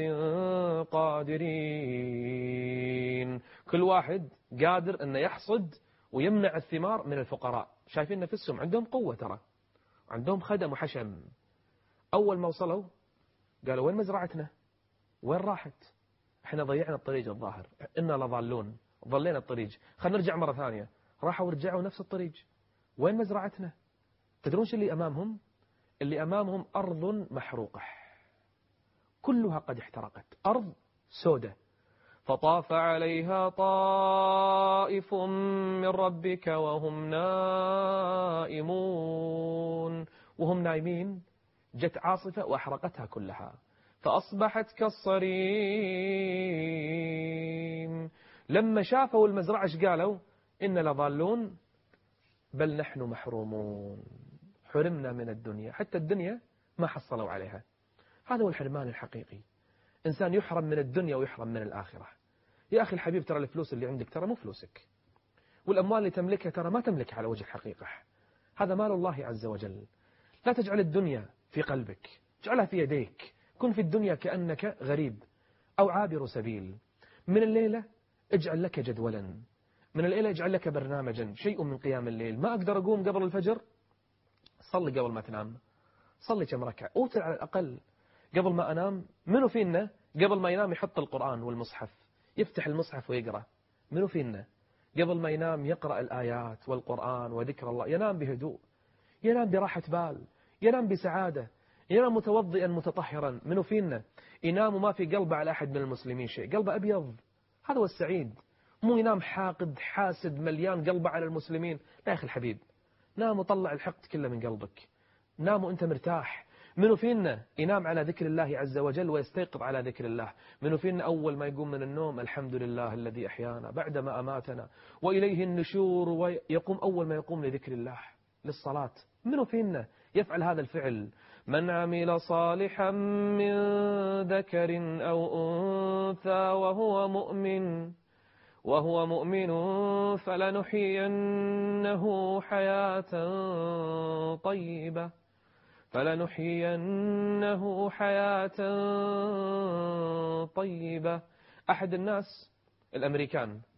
قادرين، كل واحد قادر أنه يحصد ويمنع الثمار من الفقراء. شايفين نفسهم عندهم قوة ترى، عندهم خدم وحشم. أول ما وصلوا قالوا وين مزرعتنا؟ وين راحت؟ احنا ضيعنا الطريق الظاهر، إنا لضالون، ضلينا الطريق، خلينا نرجع مرة ثانية. راحوا ورجعوا نفس الطريق. وين مزرعتنا؟ تدرون شو اللي أمامهم؟ اللي أمامهم أرض محروقة كلها قد احترقت، أرض سودة. فطاف عليها طائف من ربك وهم نائمون. وهم نايمين جت عاصفة وأحرقتها كلها، فأصبحت كالصريم. لما شافوا المزرعة ايش قالوا؟ إن لضالون بل نحن محرومون. حرمنا من الدنيا، حتى الدنيا ما حصلوا عليها. هذا هو الحرمان الحقيقي. إنسان يحرم من الدنيا ويحرم من الآخرة. يا أخي الحبيب ترى الفلوس اللي عندك ترى مو فلوسك، والأموال اللي تملكها ترى ما تملكها على وجه الحقيقة. هذا مال الله عز وجل. لا تجعل الدنيا في قلبك، اجعلها في يديك. كن في الدنيا كأنك غريب أو عابر سبيل. من الليلة اجعل لك جدولا، من الليلة اجعل لك برنامجا، شيء من قيام الليل. ما أقدر أقوم قبل الفجر، صلي قبل ما تنام، صلي كم ركعة، أوتر على الأقل قبل ما أنام. منو فينا قبل ما ينام يحط القرآن والمصحف، يفتح المصحف ويقرأ؟ منو فينا قبل ما ينام يقرأ الآيات والقرآن وذكر الله؟ ينام بهدوء، ينام براحة بال، ينام بسعادة، ينام متوضئا متطهرا. منو فينا ينام وما في قلبه على أحد من المسلمين شيء، قلبه أبيض؟ هذا هو السعيد. مو ينام حاقد حاسد مليان قلبه على المسلمين. لا يا أخي الحبيب، نام وطلع الحقد كله من قلبك، نام وأنت مرتاح. منو فينا ينام على ذكر الله عز وجل ويستيقظ على ذكر الله؟ منو فينا أول ما يقوم من النوم الحمد لله الذي أحيانا بعدما أماتنا وإليه النشور، ويقوم أول ما يقوم لذكر الله للصلاة؟ منو فينا يفعل هذا الفعل؟ من عمل صالحا من ذكر أو أنثى وهو مؤمن فلنحيينه حياة طيبة. أحد الناس الأمريكان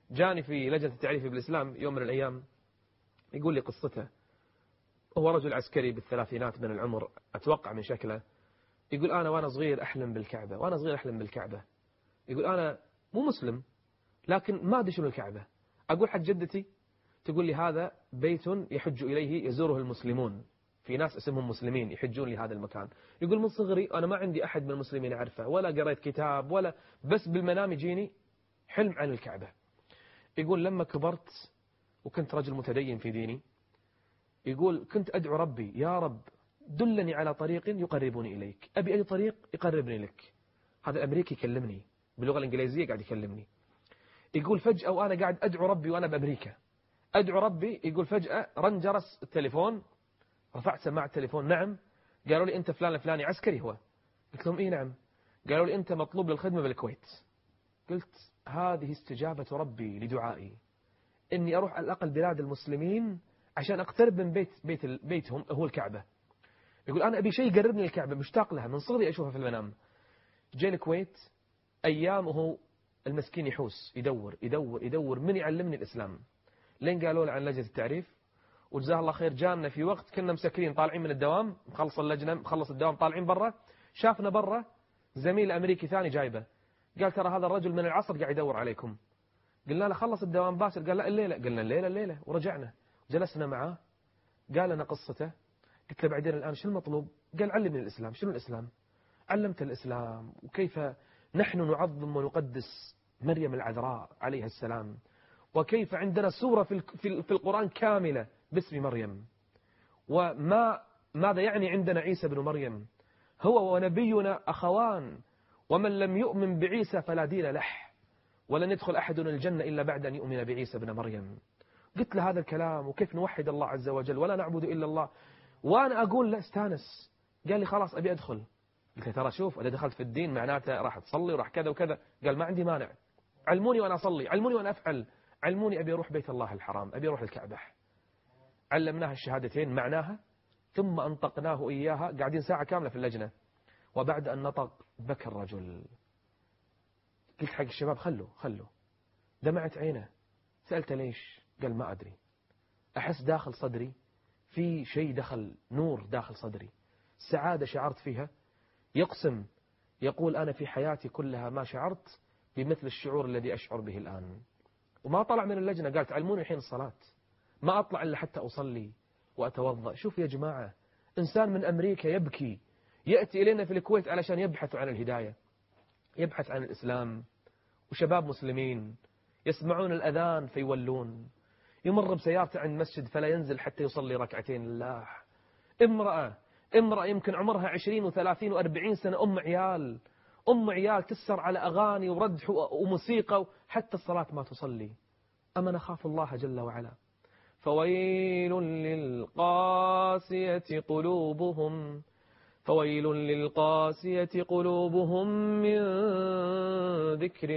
جاني في لجنة التعريف بالإسلام يوم من الأيام يقول لي قصته. هو رجل عسكري بالثلاثينات من العمر أتوقع من شكله. يقول أنا وأنا صغير أحلم بالكعبة، وأنا صغير أحلم بالكعبة. يقول أنا مو مسلم لكن ما أدري شنو الكعبة. أقول حق جدتي تقول لي هذا بيت يحج إليه يزوره المسلمون، في ناس اسمهم مسلمين يحجون لهذا المكان. يقول من صغري أنا ما عندي أحد من المسلمين أعرفه ولا قريت كتاب ولا، بس بالمنام يجيني حلم عن الكعبة. يقول لما كبرت وكنت رجل متدين في ديني، يقول كنت أدعو ربي يا رب دلني على طريق يقربني إليك، أبي أي طريق يقربني لك. هذا الأمريكي يكلمني باللغة الإنجليزية قاعد يكلمني. يقول فجأة وأنا قاعد أدعو ربي وأنا بأمريكا أدعو ربي، يقول فجأة رن جرس التليفون، رفعت سماعة التليفون. نعم. قالوا لي أنت فلان الفلاني عسكري هو؟ قلت لهم إيه نعم. قالوا لي أنت مطلوب للخدمة بالكويت. قلت هذه استجابة ربي لدعائي، إني أروح على الأقل بلاد المسلمين عشان أقترب من بيتهم هو الكعبة. يقول أنا أبي شيء يقربني الكعبة، مشتاق لها من صغري أشوفها في المنام. جاء الكويت أيام وهو المسكين يحوس يدور يدور يدور من يعلمني الإسلام، لين قالوا له عن لجنة التعريف. وجزاه الله خير جانا في وقت كنا مسكرين طالعين من الدوام، مخلص اللجنة مخلص الدوام طالعين برا، شافنا برا زميل أمريكي ثاني جايبه، قال ترى هذا الرجل من العصر قاعد يدور عليكم. قلنا له خلص الدوام باسل، قال لا الليلة. قلنا الليلة ورجعنا جلسنا معاه قال لنا قصته. قلت له بعدين الآن شو المطلوب؟ قال علمني الإسلام. شنو الإسلام؟ علمت الإسلام وكيف نحن نعظم ونقدس مريم العذراء عليها السلام، وكيف عندنا سورة في القرآن كاملة باسم مريم، ماذا يعني عندنا عيسى بن مريم، هو ونبينا أخوان، ومن لم يؤمن بعيسى فلا دين له، ولن يدخل أحد الجنة إلا بعد أن يؤمن بعيسى بن مريم. قلت له هذا الكلام وكيف نوحد الله عز وجل ولا نعبد إلا الله، وأنا أقول لا استانس. قال لي خلاص أبي أدخل. قلت له ترى شوف إذا دخلت في الدين معناته راح تصلي وراح كذا وكذا. قال ما عندي مانع، علموني وأنا أصلي، علموني وأنا أفعل، علموني أبي أروح بيت الله الحرام، أبي أروح الكعبة. علمناه الشهادتين معناها ثم أنطقناه إياها، قاعدين ساعة كاملة في اللجنة. وبعد أن نطق بكى الرجل. قلت حق الشباب خلوا دمعت عينه. سألته ليش؟ قال ما أدري، أحس داخل صدري في شيء دخل، نور داخل صدري، سعادة شعرت فيها. يقسم يقول أنا في حياتي كلها ما شعرت بمثل الشعور الذي أشعر به الآن. وما طلع من اللجنة، قال تعلموني الحين الصلاة، ما أطلع إلا حتى أصلي وأتوضأ. شوف يا جماعة، إنسان من أمريكا يبكي يأتي إلينا في الكويت علشان يبحث عن الهداية، يبحث عن الإسلام. وشباب مسلمين يسمعون الأذان فيولون، يمر بسيارته عند مسجد فلا ينزل حتى يصلي ركعتين لله. امرأة يمكن عمرها 20 و30 و40 سنة، أم عيال تسر على أغاني وردح وموسيقى، حتى الصلاة ما تصلي. أما نخاف الله جل وعلا. فويل للقاسية قلوبهم، فويل للقاسية قلوبهم من ذكر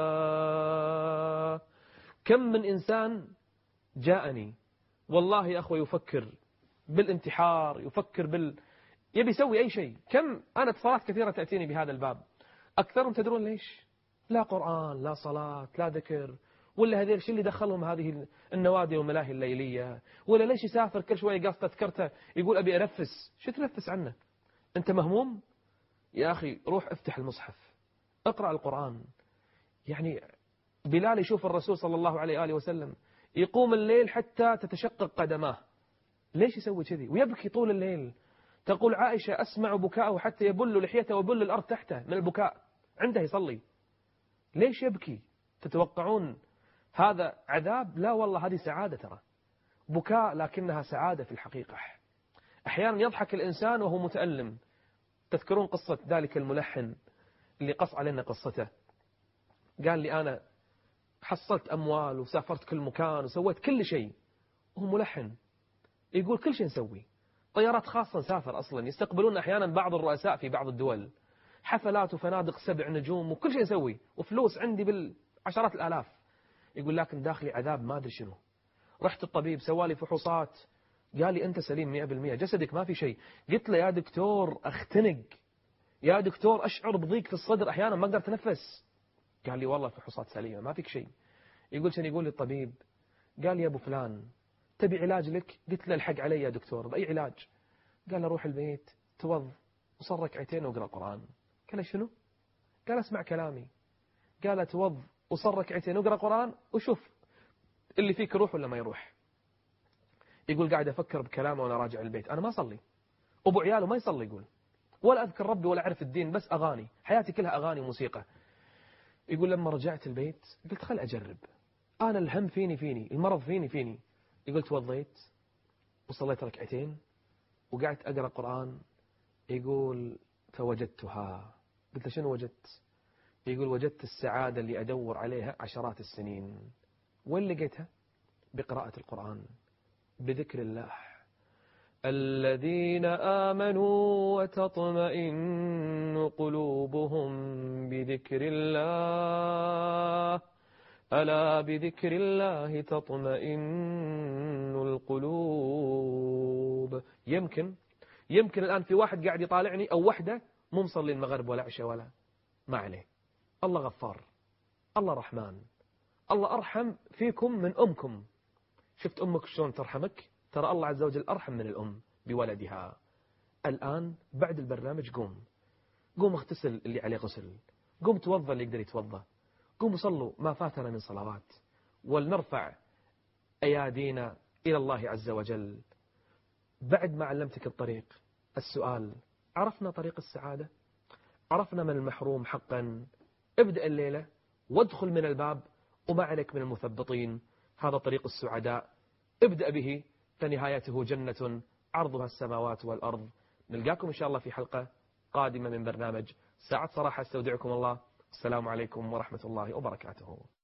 الله. كم من إنسان جاءني والله يا أخوة يفكر بالانتحار، يفكر يبي يسوي أي شيء. كم أنا اتصالات كثيرة تأتيني بهذا الباب، أكثرهم تدرون ليش؟ لا قرآن لا صلاة لا ذكر، ولا هذول شو اللي دخلهم هذه النوادي والملاهي الليلية، ولا ليش يسافر كل شوية قاص تذكرته يقول أبي أنفس. شو تنفس عنه؟ أنت مهموم يا أخي، روح افتح المصحف اقرأ القرآن. يعني بلال يشوف الرسول صلى الله عليه وآله وسلم يقوم الليل حتى تتشقق قدماه، ليش يسوي كذي ويبكي طول الليل؟ تقول عائشة أسمع بكاءه حتى يبل لحيته ويبل الأرض تحته من البكاء، عنده يصلي. ليش يبكي؟ تتوقعون هذا عذاب؟ لا والله هذه سعادة، ترى بكاء لكنها سعادة في الحقيقة. أحيانا يضحك الإنسان وهو متألم. تذكرون قصة ذلك الملحن اللي قص علينا قصته؟ قال لي أنا حصلت أموال وسافرت كل مكان وسويت كل شيء، وهو ملحن. يقول كل شيء نسوي، طيارات خاصة نسافر أصلا، يستقبلون أحيانا بعض الرؤساء في بعض الدول، حفلات وفنادق 7 نجوم وكل شيء نسوي، وفلوس عندي بالعشرات الآلاف. يقول لكن داخلي عذاب ما أدري شنو. رحت الطبيب سوالي فحوصات، قال لي أنت سليم 100%، جسدك ما في شيء. قلت له يا دكتور أختنق، يا دكتور أشعر بضيق في الصدر أحيانا ما أقدر أتنفس. قال لي والله الفحوصات سليمة ما فيك شيء. يقول شن يقول لي الطبيب، قال يا أبو فلان تبي علاج لك؟ قلت له الحق علي يا دكتور، بأي علاج؟ قال له روح البيت توض وصل ركعتين واقرأ قرآن. قال له شنو؟ قال اسمع كلامي. قال توض وصل ركعتين واقرأ قرآن وشوف اللي فيك يروح ولا ما يروح. يقول قاعد أفكر بكلامه وأنا راجع البيت، أنا ما أصلي، أبو عياله ما يصلي، يقول ولا أذكر ربي ولا أعرف الدين، بس أغاني، حياتي كلها أغاني وموسيقى. يقول لما رجعت البيت قلت خل أجرب، أنا الهم فيني المرض فيني. يقول توضيت وصليت ركعتين وقعدت أقرأ قرآن. يقول فوجدتها. قلت له شنو وجدت؟ يقول وجدت السعادة اللي أدور عليها عشرات السنين. وين لقيتها؟ بقراءة القرآن، بذكر الله. الذين آمنوا وتطمئن قلوبهم بذكر الله ألا بذكر الله تطمئن القلوب. يمكن الآن في واحد قاعد يطالعني أو وحدة مو مصلي المغرب ولا عشاء ولا، ما عليه، الله غفار، الله رحمن، الله أرحم فيكم من أمكم. شفت أمك شلون ترحمك؟ ترى الله عز وجل أرحم من الأم بولدها. الآن بعد البرنامج قوم اغتسل اللي عليه غسل، قوم توضى اللي يقدر يتوضى، قوم صلوا ما فاتنا من صلوات، ولنرفع أيادينا إلى الله عز وجل. بعد ما علمتك الطريق، السؤال: عرفنا طريق السعادة؟ عرفنا من المحروم حقا؟ ابدأ الليلة وادخل من الباب وما عليك من المثبطين. هذا طريق السعداء، ابدأ به فنهايته جنة عرضها السماوات والأرض. نلقاكم إن شاء الله في حلقة قادمة من برنامج ساعة صراحة. استودعكم الله، السلام عليكم ورحمة الله وبركاته.